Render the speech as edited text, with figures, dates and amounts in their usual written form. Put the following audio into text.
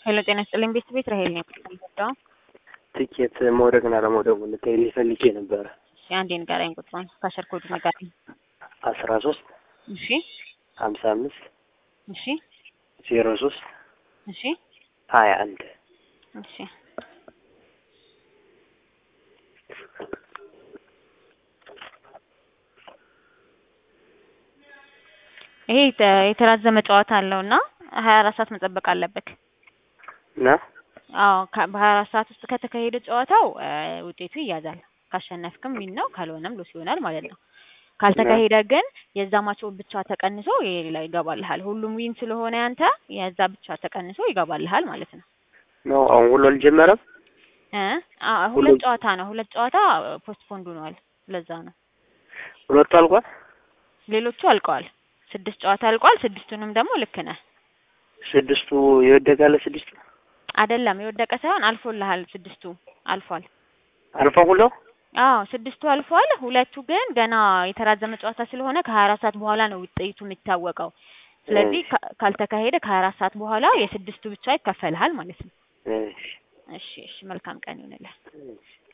ሄሎ ጤና ይስጥልኝ ቤት ራሄል ነኝ የምትባለው። ትኬት መውደቅና ለመውደቁን ልትሄድ ፈልጌ ነበር። እሺ አንዴ ንገረኝ ቁጥሩን ካሸር ኮድ ንገረኝ። 13 እሺ 55 እሺ 03 እሺ 21 እሺ ይሄ የተራዘመ ጨዋታ አለውና 24 ሰዓት መጠበቅ አለበት። አዎ በ24 ሰዓት ውስጥ ከተካሄደ ጨዋታው ውጤቱ ይያዛል። ካሸነፍክም ዊን ነው ካልሆነም ሎስ ይሆናል ማለት ነው። ካልተካሄደ ግን የዛ ማች ብቻ ተቀንሶ የሌላ ይገባልሃል። ሁሉም ዊን ስለሆነ ያንተ የዛ ብቻ ተቀንሶ ይገባልሃል ማለት ነው። ነው አሁን ሁሉ አልጀመረም። ሁለት ጨዋታ ነው። ሁለት ጨዋታ ፖስትፖንድ ሆኗል። ለዛ ነው ሁለቱ አልቋል። ሌሎቹ አልቀዋል። 6 ጨዋታ አልቋል። 6ቱንም ደግሞ ልክ ነህ። 6ቱ ይወደቃል። 6ቱ አይደለም የወደቀ ሳይሆን አልፎልሃል። 6ቱ አልፏል። አልፎ ሁሉ 6ቱ አልፏል። ሁለቱ ግን ገና የተራዘመ ጨዋታ ስለሆነ ከ24 ሰዓት በኋላ ነው ውጤቱ የሚታወቀው። ስለዚህ ካልተካሄደ ከ24 ሰዓት በኋላ የ6ቱ ብቻ ይከፈልሃል ማለት ነው። እሺ መልካም ቀን ይሁንልህ።